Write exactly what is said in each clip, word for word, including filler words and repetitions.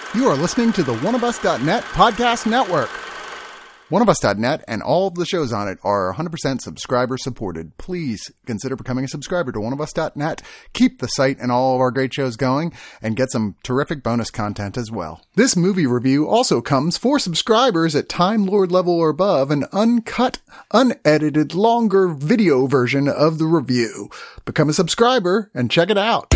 You are listening to the one of us dot net podcast network. one of us dot net and all of the shows on it are one hundred percent subscriber supported. Please consider becoming a subscriber to one of us dot net. Keep the site and all of our great shows going and get some terrific bonus content as well. This movie review also comes for subscribers at Time Lord level or above, an uncut, unedited, longer video version of the review. Become a subscriber and check it out.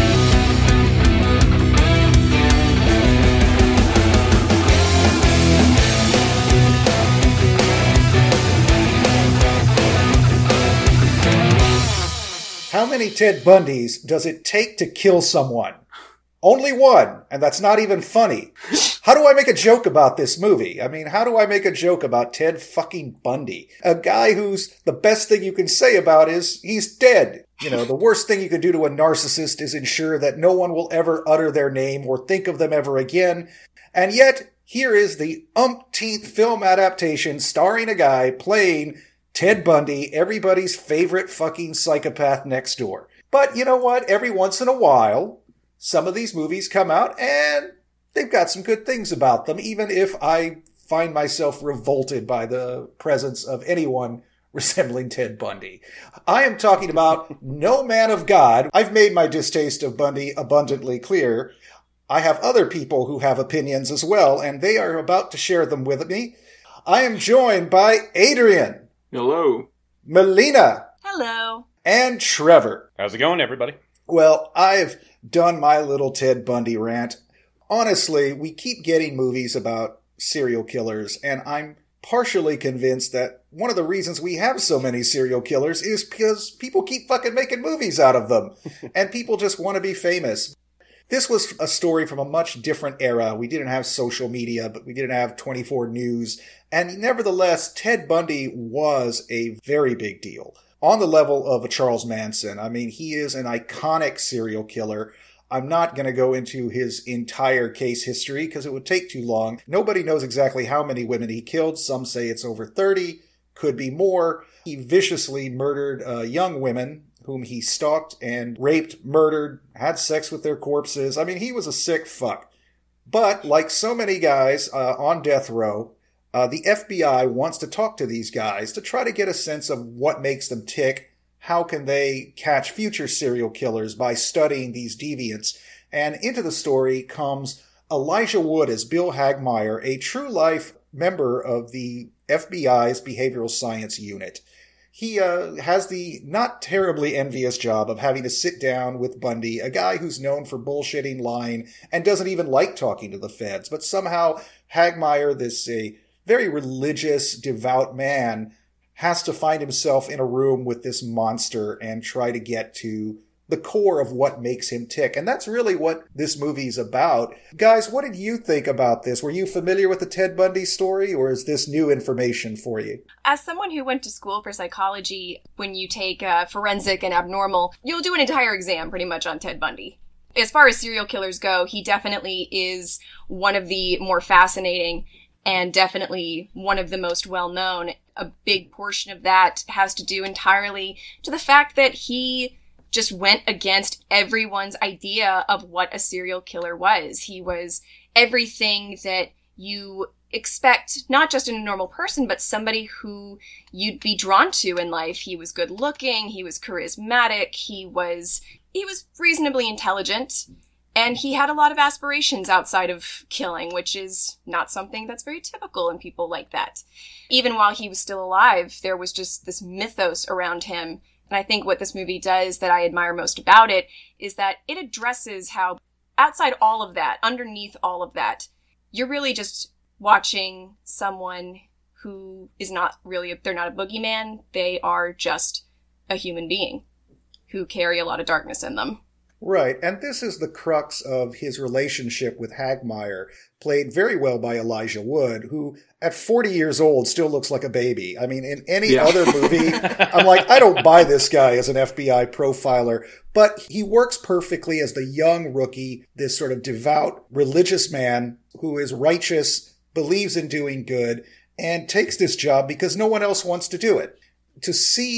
How many Ted Bundys does it take to kill someone? Only one, and that's not even funny. How do I make a joke about this movie? I mean, how do I make a joke about Ted fucking Bundy? A guy who's the best thing you can say about is he's dead. You know, the worst thing you can do to a narcissist is ensure that no one will ever utter their name or think of them ever again. And yet, here is the umpteenth film adaptation starring a guy playing Ted Bundy, everybody's favorite fucking psychopath next door. But you know what? Every once in a while, some of these movies come out and they've got some good things about them, even if I find myself revolted by the presence of anyone resembling Ted Bundy. I am talking about No Man of God. I've made my distaste of Bundy abundantly clear. I have other people who have opinions as well, and they are about to share them with me. I am joined by Adrian. Hello. Melina. Hello. And Trevor. How's it going, everybody? Well, I've done my little Ted Bundy rant. Honestly, we keep getting movies about serial killers, and I'm partially convinced that one of the reasons we have so many serial killers is because people keep fucking making movies out of them, and people just want to be famous. This was a story from a much different era. We didn't have social media, but we didn't have twenty-four News. And nevertheless, Ted Bundy was a very big deal. On the level of a Charles Manson. I mean, he is an iconic serial killer. I'm not going to go into his entire case history because it would take too long. Nobody knows exactly how many women he killed. Some say it's over thirty, could be more. He viciously murdered uh, young women whom he stalked and raped, murdered, had sex with their corpses. I mean, he was a sick fuck. But like so many guys uh, on death row, uh, the F B I wants to talk to these guys to try to get a sense of what makes them tick. How can they catch future serial killers by studying these deviants? And into the story comes Elijah Wood as Bill Hagmaier, a true-life member of the F B I's Behavioral Science Unit. He uh, has the not terribly envious job of having to sit down with Bundy, a guy who's known for bullshitting, lying, and doesn't even like talking to the feds. But somehow Hagmaier, this a very religious, devout man, has to find himself in a room with this monster and try to get to the core of what makes him tick. And that's really what this movie is about. Guys, what did you think about this? Were you familiar with the Ted Bundy story, or is this new information for you? As someone who went to school for psychology, when you take uh, forensic and abnormal, you'll do an entire exam pretty much on Ted Bundy. As far as serial killers go, he definitely is one of the more fascinating and definitely one of the most well-known. A big portion of that has to do entirely to the fact that he just went against everyone's idea of what a serial killer was. He was everything that you expect, not just in a normal person, but somebody who you'd be drawn to in life. He was good looking, he was charismatic, he was, he was reasonably intelligent, and he had a lot of aspirations outside of killing, which is not something that's very typical in people like that. Even while he was still alive, there was just this mythos around him. And I think what this movie does that I admire most about it is that it addresses how outside all of that, underneath all of that, you're really just watching someone who is not really, a, they're not a boogeyman. They are just a human being who carry a lot of darkness in them. Right, and this is the crux of his relationship with Hagmaier, played very well by Elijah Wood, who at forty years old still looks like a baby. I mean, in any yeah. other movie, I'm like, I don't buy this guy as an F B I profiler, but he works perfectly as the young rookie, this sort of devout religious man who is righteous, believes in doing good, and takes this job because no one else wants to do it. To see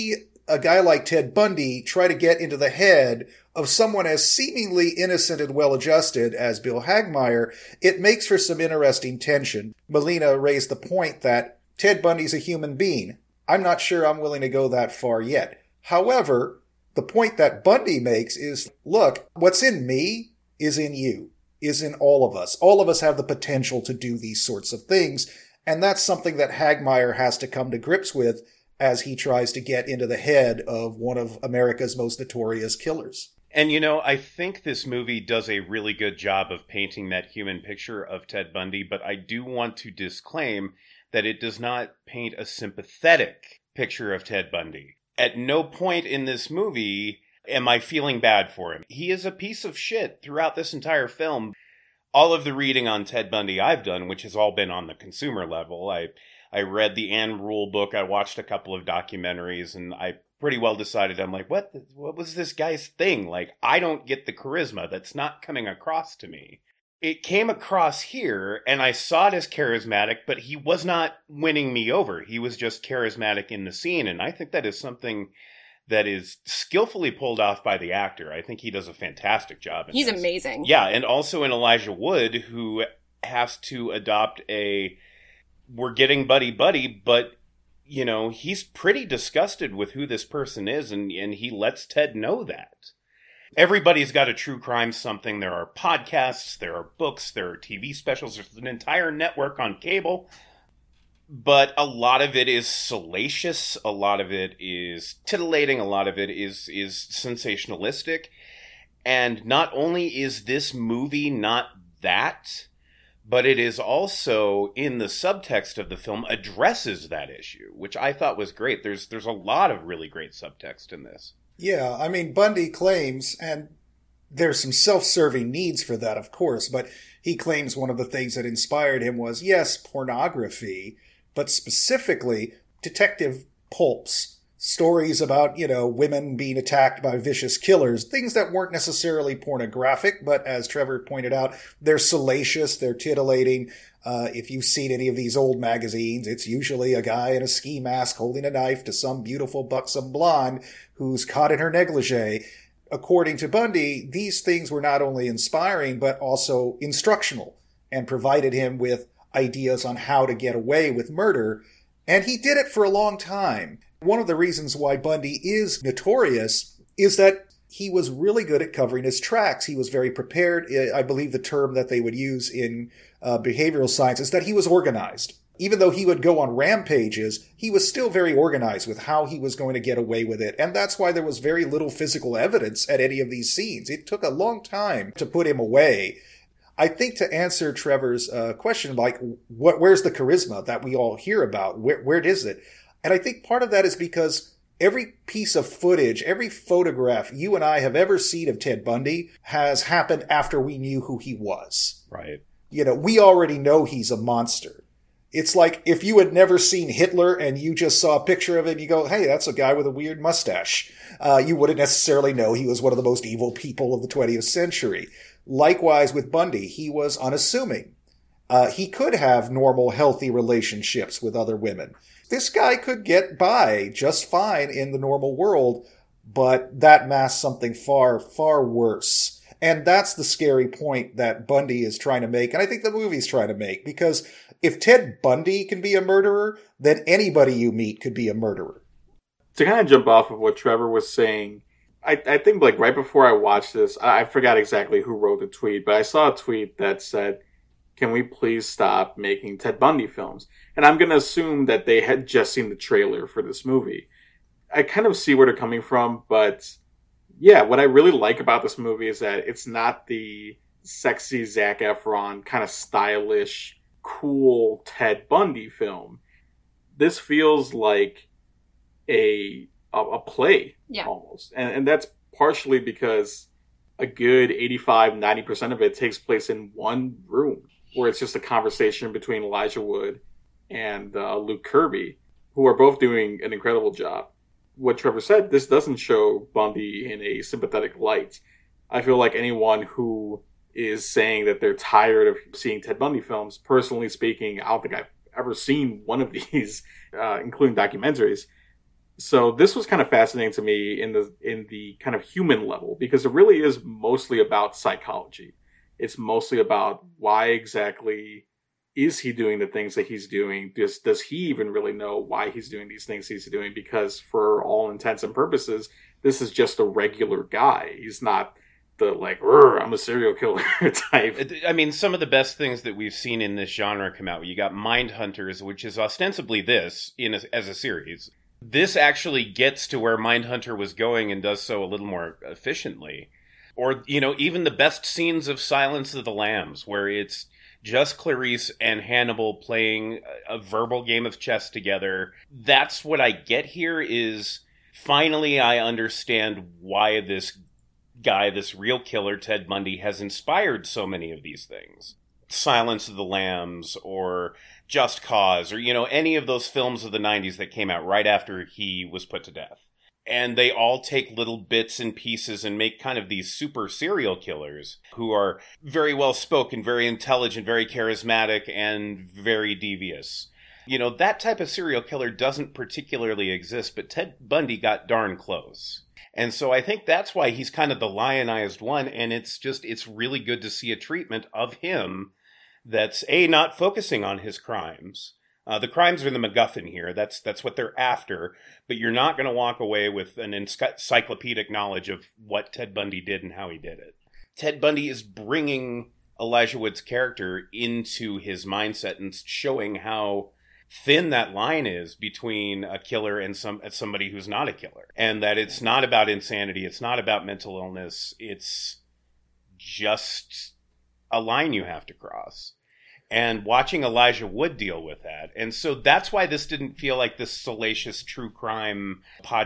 a guy like Ted Bundy try to get into the head of someone as seemingly innocent and well-adjusted as Bill Hagmaier, it makes for some interesting tension. Melina raised the point that Ted Bundy's a human being. I'm not sure I'm willing to go that far yet. However, the point that Bundy makes is, look, what's in me is in you, is in all of us. All of us have the potential to do these sorts of things, and that's something that Hagmaier has to come to grips with as he tries to get into the head of one of America's most notorious killers. And, you know, I think this movie does a really good job of painting that human picture of Ted Bundy, but I do want to disclaim that it does not paint a sympathetic picture of Ted Bundy. At no point in this movie am I feeling bad for him. He is a piece of shit throughout this entire film. All of the reading on Ted Bundy I've done, which has all been on the consumer level, I I read the Anne Rule book, I watched a couple of documentaries, and I pretty well decided, I'm like, what the, what was this guy's thing? Like, I don't get the charisma. That's not coming across to me. It came across here, and I saw it as charismatic, but he was not winning me over. He was just charismatic in the scene, and I think that is something that is skillfully pulled off by the actor. I think he does a fantastic job. He's this. amazing. Yeah, and also in Elijah Wood, who has to adopt a, we're getting buddy-buddy, but, you know, he's pretty disgusted with who this person is, and, and he lets Ted know that. Everybody's got a true crime something. There are podcasts, there are books, there are T V specials, there's an entire network on cable. But a lot of it is salacious, a lot of it is titillating, a lot of it is is sensationalistic. And not only is this movie not that, but it is also, in the subtext of the film, addresses that issue, which I thought was great. There's there's a lot of really great subtext in this. Yeah, I mean, Bundy claims, and there's some self-serving needs for that, of course, but he claims one of the things that inspired him was, yes, pornography, but specifically detective pulps, stories about, you know, women being attacked by vicious killers, things that weren't necessarily pornographic, but as Trevor pointed out, they're salacious, they're titillating. Uh, if you've seen any of these old magazines, it's usually a guy in a ski mask holding a knife to some beautiful buxom blonde who's caught in her negligee. According to Bundy, these things were not only inspiring, but also instructional and provided him with ideas on how to get away with murder. And he did it for a long time. One of the reasons why Bundy is notorious is that he was really good at covering his tracks. He was very prepared. I believe the term that they would use in uh, behavioral science is that he was organized. Even though he would go on rampages, he was still very organized with how he was going to get away with it. And that's why there was very little physical evidence at any of these scenes. It took a long time to put him away. I think to answer Trevor's uh, question, like, what, where's the charisma that we all hear about? Where, where is it? And I think part of that is because every piece of footage, every photograph you and I have ever seen of Ted Bundy has happened after we knew who he was. Right. You know, we already know he's a monster. It's like if you had never seen Hitler and you just saw a picture of him, you go, hey, that's a guy with a weird mustache. Uh, you wouldn't necessarily know he was one of the most evil people of the twentieth century. Likewise with Bundy, he was unassuming. Uh, he could have normal, healthy relationships with other women. This guy could get by just fine in the normal world, but that masks something far, far worse. And that's the scary point that Bundy is trying to make, and I think the movie's trying to make, because if Ted Bundy can be a murderer, then anybody you meet could be a murderer. To kind of jump off of what Trevor was saying, I, I think like right before I watched this, I, I forgot exactly who wrote the tweet, but I saw a tweet that said, can we please stop making Ted Bundy films? And I'm going to assume that they had just seen the trailer for this movie. I kind of see where they're coming from, but yeah, what I really like about this movie is that it's not the sexy Zac Efron, kind of stylish, cool Ted Bundy film. This feels like a a, a play, yeah. almost. And, and that's partially because a good eighty-five, ninety percent of it takes place in one room, where it's just a conversation between Elijah Wood and uh, Luke Kirby, who are both doing an incredible job. What Trevor said, this doesn't show Bundy in a sympathetic light. I feel like anyone who is saying that they're tired of seeing Ted Bundy films, personally speaking, I don't think I've ever seen one of these, uh, including documentaries. So this was kind of fascinating to me in the in the kind of human level, because it really is mostly about psychology. It's mostly about why exactly is he doing the things that he's doing? Does does he even really know why he's doing these things he's doing? Because for all intents and purposes, this is just a regular guy. He's not the like, I'm a serial killer type. I mean, some of the best things that we've seen in this genre come out. You got Mindhunters, which is ostensibly this in a, as a series. This actually gets to where Mindhunter was going and does so a little more efficiently. Or, you know, even the best scenes of Silence of the Lambs, where it's just Clarice and Hannibal playing a verbal game of chess together. That's what I get here is finally I understand why this guy, this real killer, Ted Bundy, has inspired so many of these things. Silence of the Lambs or Just Cause or, you know, any of those films of the nineties that came out right after he was put to death. And they all take little bits and pieces and make kind of these super serial killers who are very well spoken, very intelligent, very charismatic, and very devious. You know, that type of serial killer doesn't particularly exist, but Ted Bundy got darn close. And so I think that's why he's kind of the lionized one, and it's just, it's really good to see a treatment of him that's, A, not focusing on his crimes. Uh, the crimes are the MacGuffin here. That's that's what they're after. But you're not going to walk away with an encyclopedic knowledge of what Ted Bundy did and how he did it. Ted Bundy is bringing Elijah Wood's character into his mindset and showing how thin that line is between a killer and some somebody who's not a killer. And that it's not about insanity. It's not about mental illness. It's just a line you have to cross. And watching Elijah Wood deal with that. And so that's why this didn't feel like this salacious true crime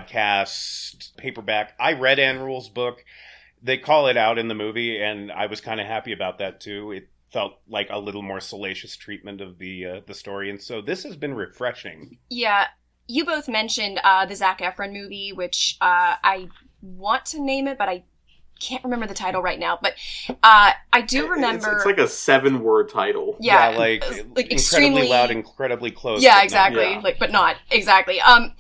podcast paperback. I read Ann Rule's book. They call it out in the movie, and I was kind of happy about that too. It felt like a little more salacious treatment of the uh, the story. And so this has been refreshing. Yeah. You both mentioned uh, the Zac Efron movie, which uh, I want to name it, but I can't remember the title right now, but uh, I do remember... It's, it's like a seven-word title. Yeah, yeah like, like incredibly extremely loud, incredibly close. Yeah, exactly. Yeah. Like, but not exactly. Um,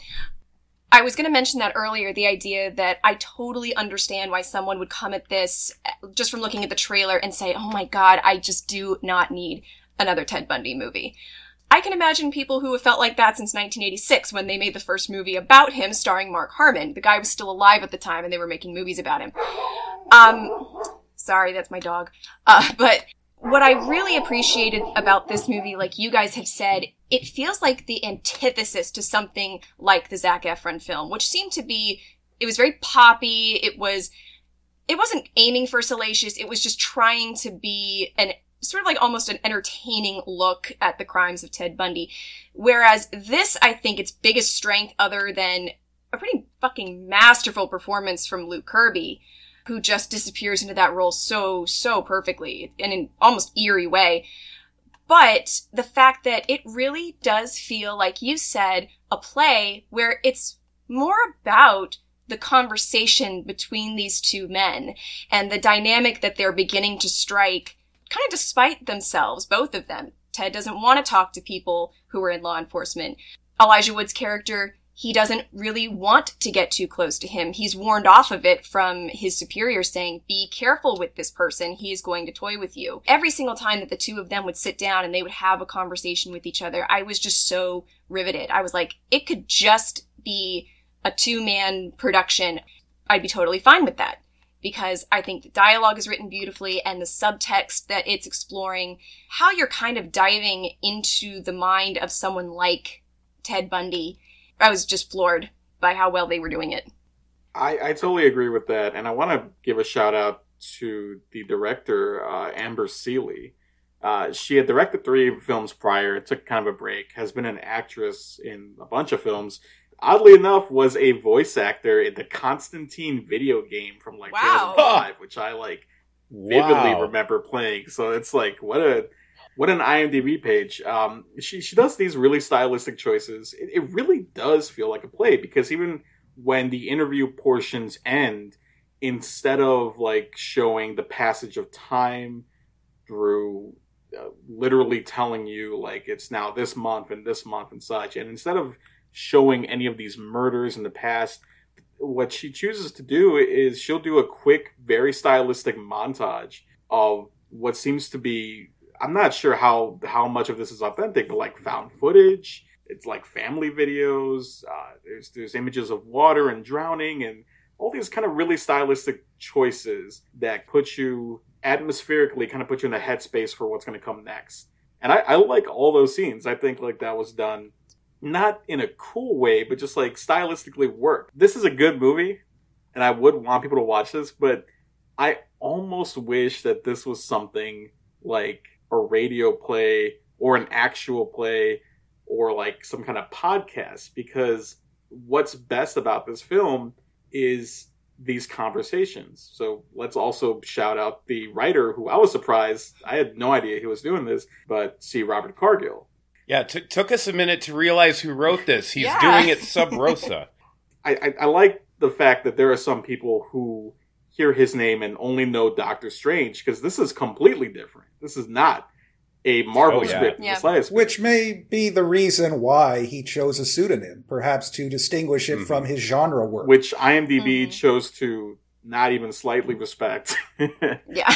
I was going to mention that earlier, the idea that I totally understand why someone would come at this just from looking at the trailer and say, oh my God, I just do not need another Ted Bundy movie. I can imagine people who have felt like that since nineteen eighty-six when they made the first movie about him starring Mark Harmon. The guy was still alive at the time and they were making movies about him. Um, sorry, that's my dog. Uh, but what I really appreciated about this movie, like you guys have said, it feels like the antithesis to something like the Zac Efron film, which seemed to be, it was very poppy. It was, it wasn't aiming for salacious. It was just trying to be an sort of like almost an entertaining look at the crimes of Ted Bundy. Whereas this, I think its biggest strength, other than a pretty fucking masterful performance from Luke Kirby, who just disappears into that role so, so perfectly in an almost eerie way. But the fact that it really does feel, like you said, a play where it's more about the conversation between these two men and the dynamic that they're beginning to strike kind of despite themselves, both of them. Ted doesn't want to talk to people who are in law enforcement. Elijah Wood's character, he doesn't really want to get too close to him. He's warned off of it from his superiors saying, be careful with this person. He is going to toy with you. Every single time that the two of them would sit down and they would have a conversation with each other, I was just so riveted. I was like, it could just be a two-man production. I'd be totally fine with that. Because I think the dialogue is written beautifully and the subtext that it's exploring, how you're kind of diving into the mind of someone like Ted Bundy. I was just floored by how well they were doing it. I, I totally agree with that. And I want to give a shout out to the director, uh, Amber Seeley. Uh, she had directed three films prior, took kind of a break, has been an actress in a bunch of films. Oddly enough, was a voice actor in the Constantine video game from like Wow. two thousand five, which I like vividly Wow. remember playing. So it's like, what a what an IMDb page. Um, she she does these really stylistic choices. It, it really does feel like a play, because even when the interview portions end, instead of like showing the passage of time through uh, literally telling you like it's now this month and this month and such, and instead of showing any of these murders in the past. What she chooses to do is she'll do a quick, very stylistic montage of what seems to be, I'm not sure how, how much of this is authentic, but like found footage. It's like family videos. Uh, there's, there's images of water and drowning and all these kind of really stylistic choices that put you atmospherically, kind of put you in the headspace for what's going to come next. And I, I like all those scenes. I think like that was done not in a cool way, but just like stylistically worked. This is a good movie, and I would want people to watch this, but I almost wish that this was something like a radio play or an actual play or like some kind of podcast, because what's best about this film is these conversations. So let's also shout out the writer, who I was surprised, I had no idea he was doing this, but C. Robert Cargill. Yeah, it t- took us a minute to realize who wrote this. He's Yeah. doing it sub rosa. I, I, I like the fact that there are some people who hear his name and only know Doctor Strange, because this is completely different. This is not a Marvel Oh, yeah. script. in the Yeah. slightest. Which may be the reason why he chose a pseudonym, perhaps to distinguish it Mhm. from his genre work. Which IMDb Mhm. chose to not even slightly respect. Yeah.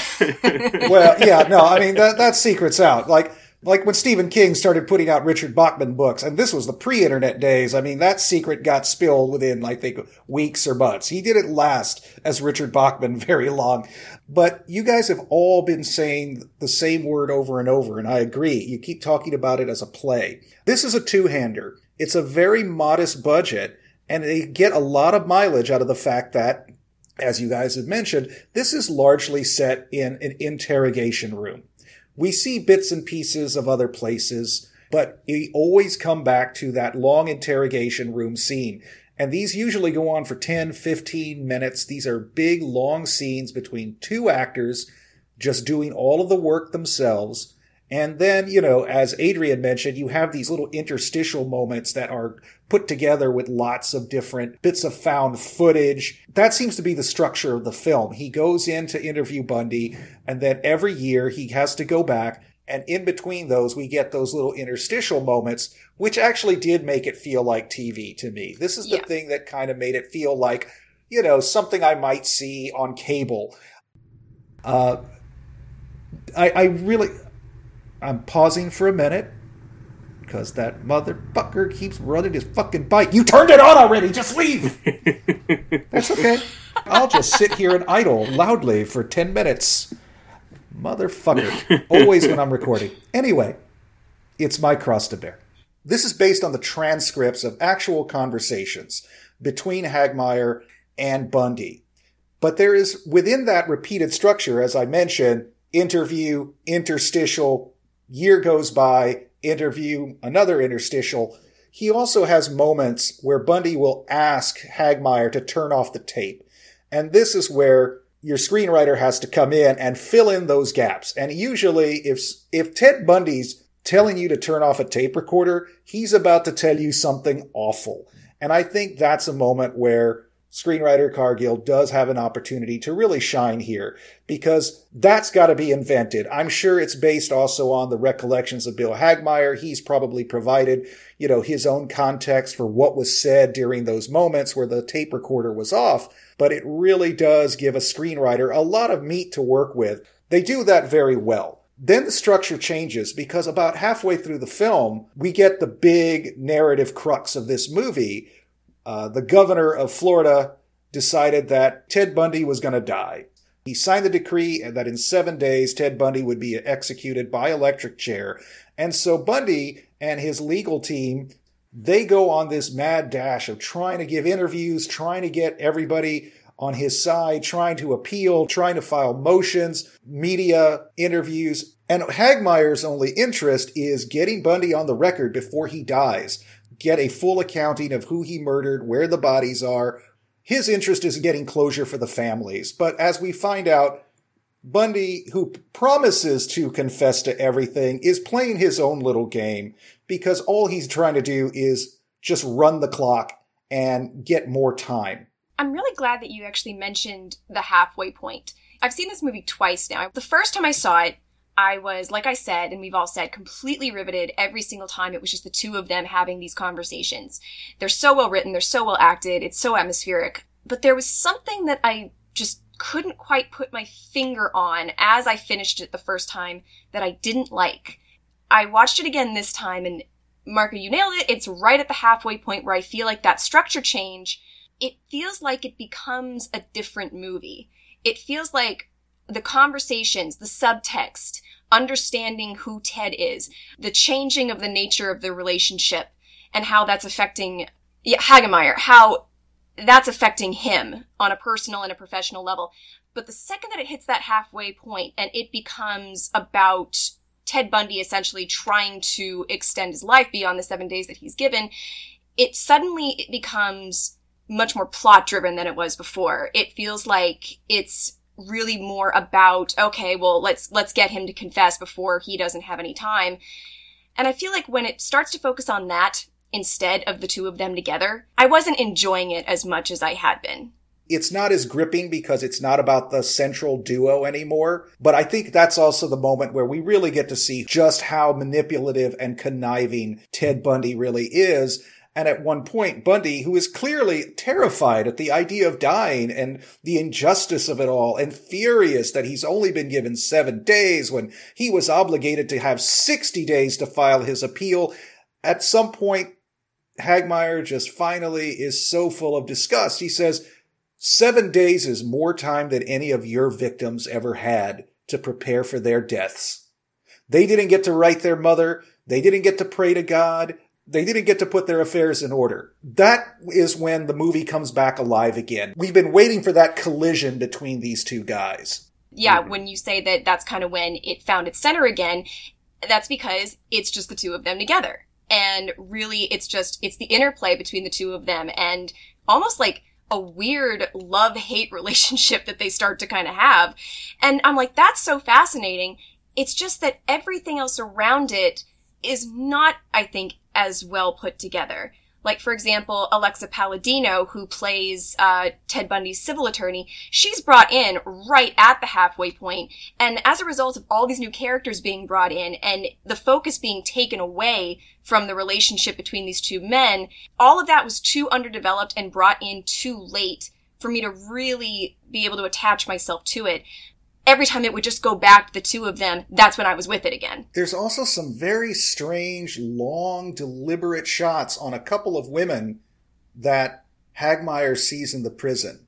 Well, yeah, no, I mean, that, that secret's out. Like, like when Stephen King started putting out Richard Bachman books, and this was the pre-internet days, I mean, that secret got spilled within, I think, weeks or months. He didn't last as Richard Bachman very long. But you guys have all been saying the same word over and over, and I agree. You keep talking about it as a play. This is a two-hander. It's a very modest budget, and they get a lot of mileage out of the fact that, as you guys have mentioned, this is largely set in an interrogation room. We see bits and pieces of other places, but we always come back to that long interrogation room scene. And these usually go on for ten, fifteen minutes. These are big, long scenes between two actors just doing all of the work themselves. And then, you know, as Adrian mentioned, you have these little interstitial moments that are put together with lots of different bits of found footage. That seems to be the structure of the film. He goes in to interview Bundy, and then every year he has to go back, and in between those, we get those little interstitial moments, which actually did make it feel like T V to me. This is the Yeah. thing that kind of made it feel like, you know, something I might see on cable. Uh, I, I really... I'm pausing for a minute because that motherfucker keeps running his fucking bike. You turned it on already. Just leave. That's okay. I'll just sit here and idle loudly for ten minutes. Motherfucker. Always when I'm recording. Anyway, it's my cross to bear. This is based on the transcripts of actual conversations between Hagmaier and Bundy. But there is, within that repeated structure, as I mentioned, interview, interstitial, year goes by, interview, another interstitial. He also has moments where Bundy will ask Hagmaier to turn off the tape. And this is where your screenwriter has to come in and fill in those gaps. And usually, if if Ted Bundy's telling you to turn off a tape recorder, he's about to tell you something awful. And I think that's a moment where screenwriter Cargill does have an opportunity to really shine here, because that's got to be invented. I'm sure it's based also on the recollections of Bill Hagmaier. He's probably provided, you know, his own context for what was said during those moments where the tape recorder was off. But it really does give a screenwriter a lot of meat to work with. They do that very well. Then the structure changes, because about halfway through the film, we get the big narrative crux of this movie. Uh, the governor of Florida decided that Ted Bundy was going to die. He signed the decree that in seven days, Ted Bundy would be executed by electric chair. And so Bundy and his legal team, they go on this mad dash of trying to give interviews, trying to get everybody on his side, trying to appeal, trying to file motions, media interviews. And Hagmaier's only interest is getting Bundy on the record before he dies. Get a full accounting of who he murdered, where the bodies are. His interest is getting closure for the families. But as we find out, Bundy, who promises to confess to everything, is playing his own little game, because all he's trying to do is just run the clock and get more time. I'm really glad that you actually mentioned the halfway point. I've seen this movie twice now. The first time I saw it, I was, like I said, and we've all said, completely riveted every single time. It was just the two of them having these conversations. They're so well written. They're so well acted. It's so atmospheric. But there was something that I just couldn't quite put my finger on as I finished it the first time that I didn't like. I watched it again this time, and Marco, you nailed it. It's right at the halfway point where I feel like that structure change, it feels like it becomes a different movie. It feels like the conversations, the subtext, understanding who Ted is, the changing of the nature of the relationship, and how that's affecting yeah, Hagemeyer, how that's affecting him on a personal and a professional level. But the second that it hits that halfway point and it becomes about Ted Bundy essentially trying to extend his life beyond the seven days that he's given, it suddenly it becomes much more plot driven than it was before. It feels like it's really more about, okay, well, let's let's get him to confess before he doesn't have any time. And I feel like when it starts to focus on that instead of the two of them together, I wasn't enjoying it as much as I had been. It's not as gripping because it's not about the central duo anymore. But I think that's also the moment where we really get to see just how manipulative and conniving Ted Bundy really is. And at one point, Bundy, who is clearly terrified at the idea of dying and the injustice of it all, and furious that he's only been given seven days when he was obligated to have sixty days to file his appeal, at some point, Hagemeyer just finally is so full of disgust. He says, seven days is more time than any of your victims ever had to prepare for their deaths. They didn't get to write their mother. They didn't get to pray to God. They didn't get to put their affairs in order. That is when the movie comes back alive again. We've been waiting for that collision between these two guys. Yeah, when you say that that's kind of when it found its center again, that's because it's just the two of them together. And really, it's just, it's the interplay between the two of them and almost like a weird love-hate relationship that they start to kind of have. And I'm like, that's so fascinating. It's just that everything else around it is not, I think, as well put together. Like, for example, Alexa Palladino, who plays uh, Ted Bundy's civil attorney, she's brought in right at the halfway point. And as a result of all these new characters being brought in and the focus being taken away from the relationship between these two men, all of that was too underdeveloped and brought in too late for me to really be able to attach myself to it. Every time it would just go back to the two of them, that's when I was with it again. There's also some very strange, long, deliberate shots on a couple of women that Hagemeyer sees in the prison.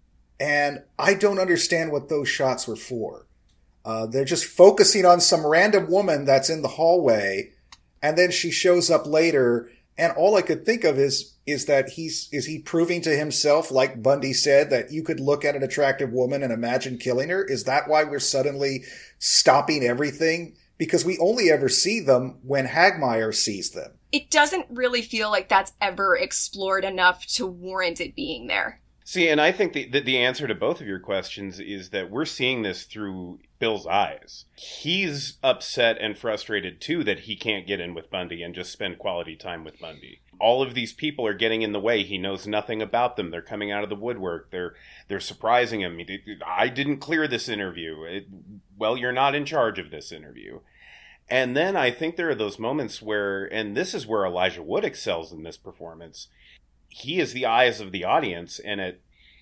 And I don't understand what those shots were for. Uh, they're just focusing on some random woman that's in the hallway, and then she shows up later, and all I could think of is is that he's is he proving to himself, like Bundy said, that you could look at an attractive woman and imagine killing her? Is that why we're suddenly stopping everything? Because we only ever see them when Hagemeyer sees them. It doesn't really feel like that's ever explored enough to warrant it being there. See, and I think the, the, the answer to both of your questions is that we're seeing this through Bill's eyes. He's upset and frustrated, too, that he can't get in with Bundy and just spend quality time with Bundy. All of these people are getting in the way. He knows nothing about them. They're coming out of the woodwork. They're they're surprising him. I didn't clear this interview. It, well, you're not in charge of this interview. And then I think there are those moments where, and this is where Elijah Wood excels in this performance, he is the eyes of the audience, and it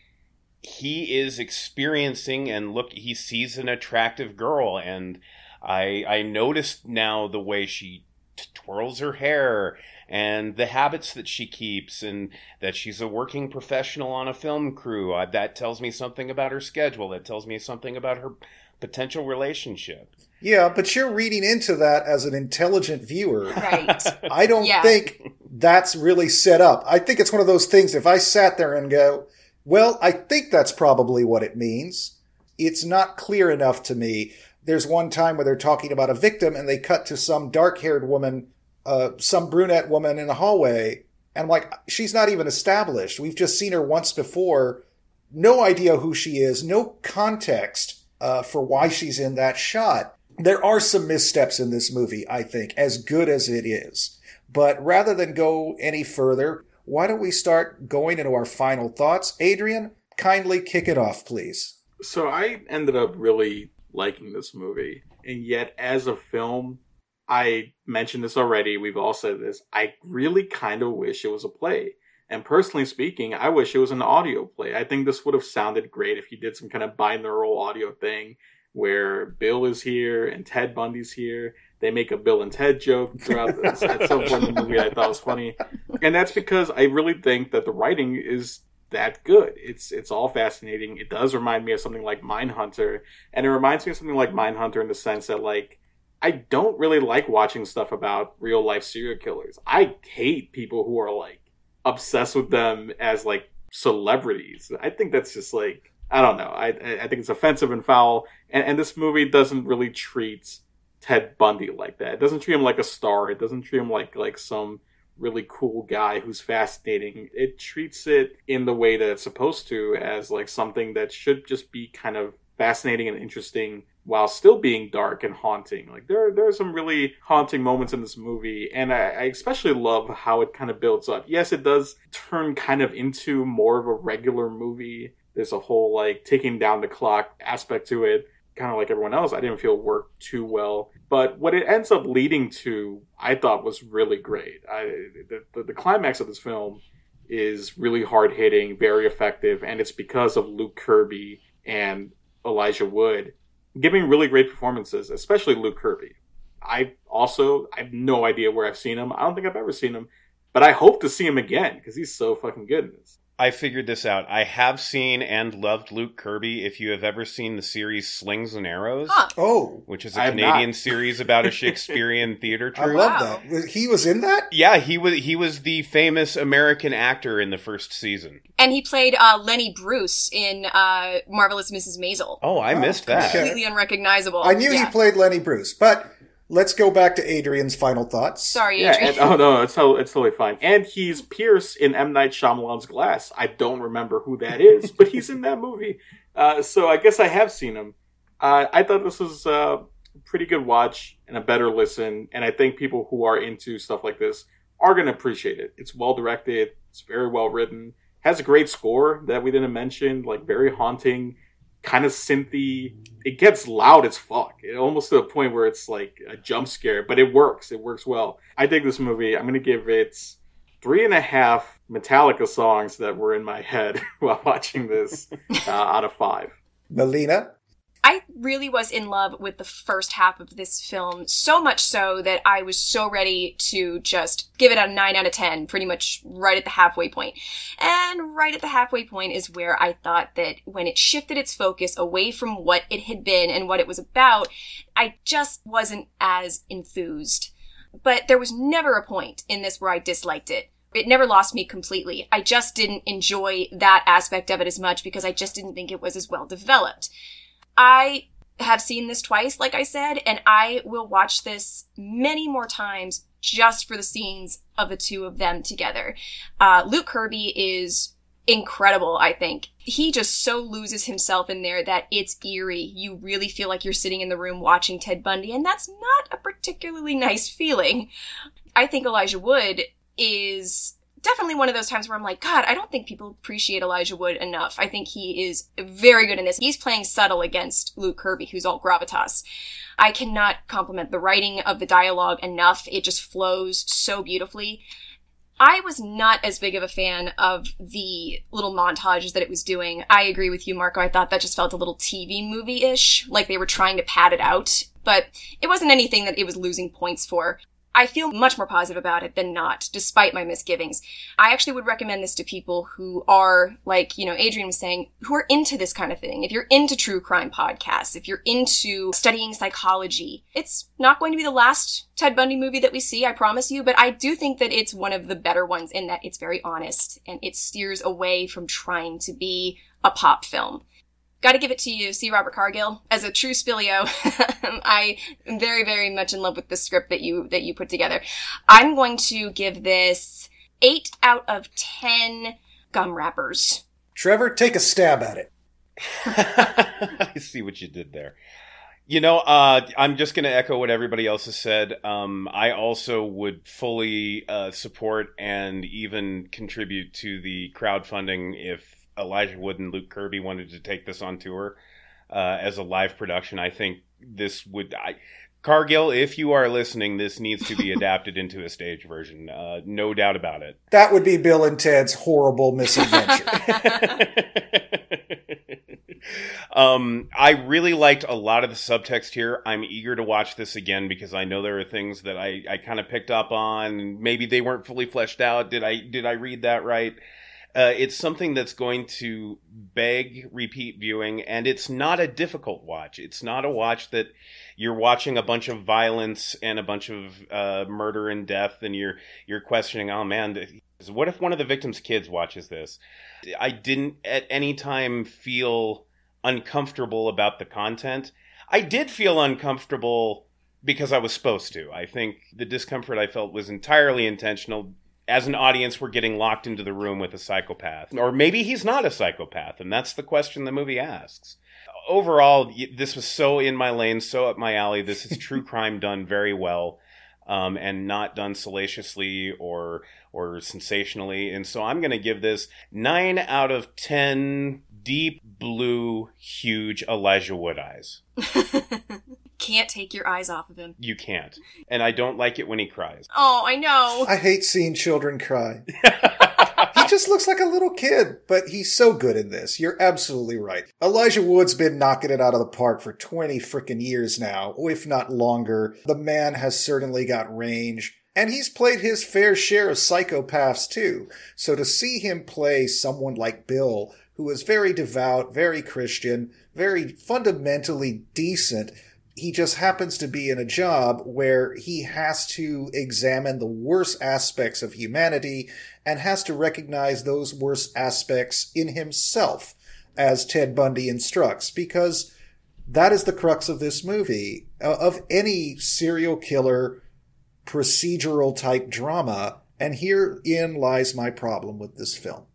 he is experiencing and look, he sees an attractive girl, and I I noticed now the way she t- twirls her hair and the habits that she keeps, and that she's a working professional on a film crew. Uh, that tells me something about her schedule. That tells me something about her potential relationship. Yeah, but you're reading into that as an intelligent viewer. Right. I don't yeah. think that's really set up. I think it's one of those things, if I sat there and go, well, I think that's probably what it means, it's not clear enough to me. There's one time where they're talking about a victim and they cut to some dark-haired woman, uh, some brunette woman in the hallway. And I'm like, she's not even established. We've just seen her once before. No idea who she is. No context uh, for why she's in that shot. There are some missteps in this movie, I think, as good as it is. But rather than go any further, why don't we start going into our final thoughts? Adrian, kindly kick it off, please. So I ended up really liking this movie. And yet, as a film, I mentioned this already, we've all said this, I really kind of wish it was a play. And personally speaking, I wish it was an audio play. I think this would have sounded great if you did some kind of binaural audio thing where Bill is here and Ted Bundy's here. They make a Bill and Ted joke throughout this at some point in the movie I thought was funny. And that's because I really think that the writing is that good. It's it's all fascinating. It does remind me of something like Mindhunter. And it reminds me of something like Mindhunter in the sense that, like, I don't really like watching stuff about real life serial killers. I hate people who are, like, obsessed with them as, like, celebrities. I think that's just, like, I don't know. I I think it's offensive and foul. And, and this movie doesn't really treat Ted Bundy like that. It doesn't treat him like a star. It doesn't treat him like like some really cool guy who's fascinating. It treats it in the way that it's supposed to, as like something that should just be kind of fascinating and interesting while still being dark and haunting. Like there, there are some really haunting moments in this movie, and I, I especially love how it kind of builds up. Yes, it does turn kind of into more of a regular movie. There's a whole like ticking down the clock aspect to it, kind of like everyone else. I didn't feel worked too well. But what it ends up leading to, I thought was really great. I, the, the, the climax of this film is really hard-hitting, very effective, and it's because of Luke Kirby and Elijah Wood giving really great performances, especially Luke Kirby. I also, I have no idea where I've seen him. I don't think I've ever seen him, but I hope to see him again because he's so fucking good in this. I figured this out. I have seen and loved Luke Kirby. If you have ever seen the series Slings and Arrows, Huh. Oh, which is a I have Canadian not. series about a Shakespearean theater I troupe. love Wow. that. He was in that? Yeah, he was he was the famous American actor in the first season. And he played uh, Lenny Bruce in uh, Marvelous Missus Maisel. Oh, I Oh, missed that. okay. Completely unrecognizable. I knew Yeah. he played Lenny Bruce, but let's go back to Adrian's final thoughts. Sorry, Yeah, Adrian. and, oh no, it's, to- it's totally fine. And he's Pierce in M. Night Shyamalan's Glass. I don't remember who that is, but he's in that movie. Uh, so I guess I have seen him. Uh, I thought this was uh, a pretty good watch and a better listen, and I think people who are into stuff like this are going to appreciate it. It's well directed, it's very well written, has a great score that we didn't mention, like very haunting, kind of synthy. It gets loud as fuck. It almost to the point where it's like a jump scare, but it works. It works well. I dig this movie. I'm going to give it three and a half Metallica songs that were in my head while watching this uh, out of five. Melina? I really was in love with the first half of this film, so much so that I was so ready to just give it a nine out of ten, pretty much right at the halfway point. And right at the halfway point is where I thought that when it shifted its focus away from what it had been and what it was about, I just wasn't as enthused. But there was never a point in this where I disliked it. It never lost me completely. I just didn't enjoy that aspect of it as much because I just didn't think it was as well developed. I have seen this twice, like I said, and I will watch this many more times just for the scenes of the two of them together. Uh, Luke Kirby is incredible, I think. He just so loses himself in there that it's eerie. You really feel like you're sitting in the room watching Ted Bundy, and that's not a particularly nice feeling. I think Elijah Wood is definitely one of those times where I'm like, God, I don't think people appreciate Elijah Wood enough. I think he is very good in this. He's playing subtle against Luke Kirby, who's all gravitas. I cannot compliment the writing of the dialogue enough. It just flows so beautifully. I was not as big of a fan of the little montages that it was doing. I agree with you, Marco. I thought that just felt a little T V movie-ish, like they were trying to pad it out. But it wasn't anything that it was losing points for. I feel much more positive about it than not, despite my misgivings. I actually would recommend this to people who are, like, you know, Adrian was saying, who are into this kind of thing. If you're into true crime podcasts, if you're into studying psychology, it's not going to be the last Ted Bundy movie that we see, I promise you, but I do think that it's one of the better ones in that it's very honest and it steers away from trying to be a pop film. Gotta give it to you, C. Robert Cargill. As a true Spilio, I am very, very much in love with the script that you that you put together. I'm going to give this eight out of ten gum wrappers. Trevor, take a stab at it. I see what you did there. You know, uh, I'm just going to echo what everybody else has said. Um, I also would fully uh, support and even contribute to the crowdfunding if Elijah Wood and Luke Kirby wanted to take this on tour. uh, as a live production. I think this would... I, Cargill, if you are listening, this needs to be adapted into a stage version. Uh, no doubt about it. That would be Bill and Ted's Horrible Misadventure. um, I really liked a lot of the subtext here. I'm eager to watch this again because I know there are things that I, I kind of picked up on. Maybe they weren't fully fleshed out. Did I did I read that right? Uh, it's something that's going to beg repeat viewing, and it's not a difficult watch. It's not a watch that you're watching a bunch of violence and a bunch of uh, murder and death, and you're you're questioning, oh man, what if one of the victims' kids watches this? I didn't at any time feel uncomfortable about the content. I did feel uncomfortable because I was supposed to. I think the discomfort I felt was entirely intentional. As an audience, we're getting locked into the room with a psychopath. Or maybe he's not a psychopath, and that's the question the movie asks. Overall, this was so in my lane, so up my alley. This is true crime done very well, um, and not done salaciously or or sensationally. And so I'm going to give this nine out of ten deep blue, huge Elijah Wood eyes. Can't take your eyes off of him. You can't. And I don't like it when he cries. Oh, I know. I hate seeing children cry. He just looks like a little kid, but he's so good in this. You're absolutely right. Elijah Wood's been knocking it out of the park for twenty frickin' years now, if not longer. The man has certainly got range. And he's played his fair share of psychopaths, too. So to see him play someone like Bill, who is very devout, very Christian, very fundamentally decent, he just happens to be in a job where he has to examine the worst aspects of humanity and has to recognize those worst aspects in himself, as Ted Bundy instructs, because that is the crux of this movie. Of any serial killer procedural type drama, and herein lies my problem with this film.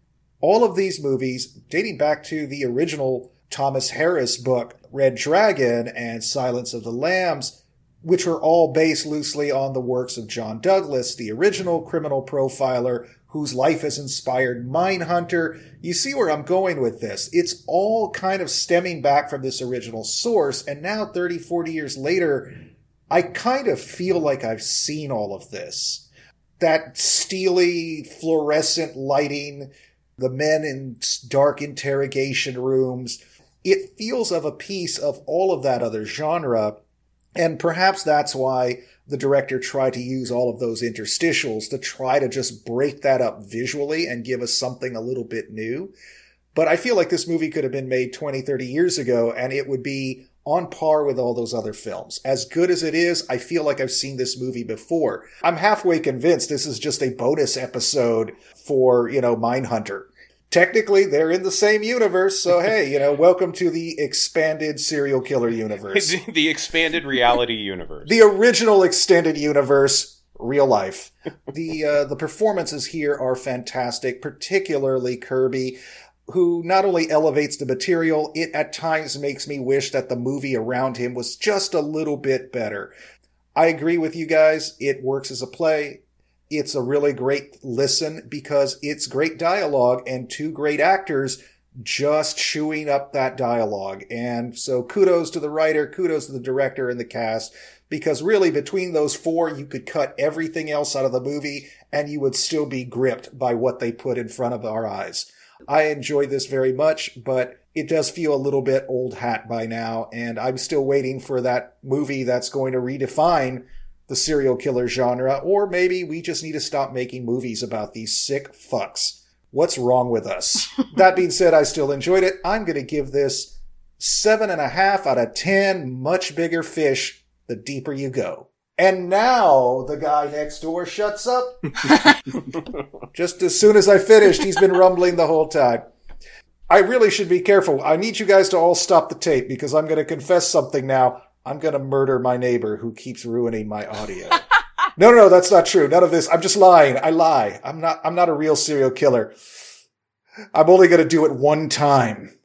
All of these movies, dating back to the original Thomas Harris book, Red Dragon and Silence of the Lambs, which were all based loosely on the works of John Douglas, the original criminal profiler whose life has inspired Mindhunter. You see where I'm going with this. It's all kind of stemming back from this original source, and now thirty, forty years later, I kind of feel like I've seen all of this. That steely, fluorescent lighting, the men in dark interrogation rooms, it feels of a piece of all of that other genre, and perhaps that's why the director tried to use all of those interstitials to try to just break that up visually and give us something a little bit new. But I feel like this movie could have been made twenty, thirty years ago, and it would be on par with all those other films. As good as it is, I feel like I've seen this movie before. I'm halfway convinced this is just a bonus episode for, you know, Mindhunter. Technically, they're in the same universe, so hey, you know, welcome to the expanded serial killer universe. The expanded reality universe. The original extended universe, real life. The uh, the performances here are fantastic, particularly Kirby, who not only elevates the material, it at times makes me wish that the movie around him was just a little bit better. I agree with you guys. It works as a play. It's a really great listen because it's great dialogue and two great actors just chewing up that dialogue. And so kudos to the writer, kudos to the director and the cast, because really between those four, you could cut everything else out of the movie and you would still be gripped by what they put in front of our eyes. I enjoyed this very much, but it does feel a little bit old hat by now, and I'm still waiting for that movie that's going to redefine the serial killer genre, or maybe we just need to stop making movies about these sick fucks. What's wrong with us? That being said, I still enjoyed it. I'm going to give this seven and a half out of ten much bigger fish the deeper you go. And now the guy next door shuts up. Just as soon as I finished, he's been rumbling the whole time. I really should be careful. I need you guys to all stop the tape because I'm going to confess something now. I'm going to murder my neighbor who keeps ruining my audio. No, no, no, that's not true. None of this. I'm just lying. I lie. I'm not, I'm not a real serial killer. I'm only going to do it one time.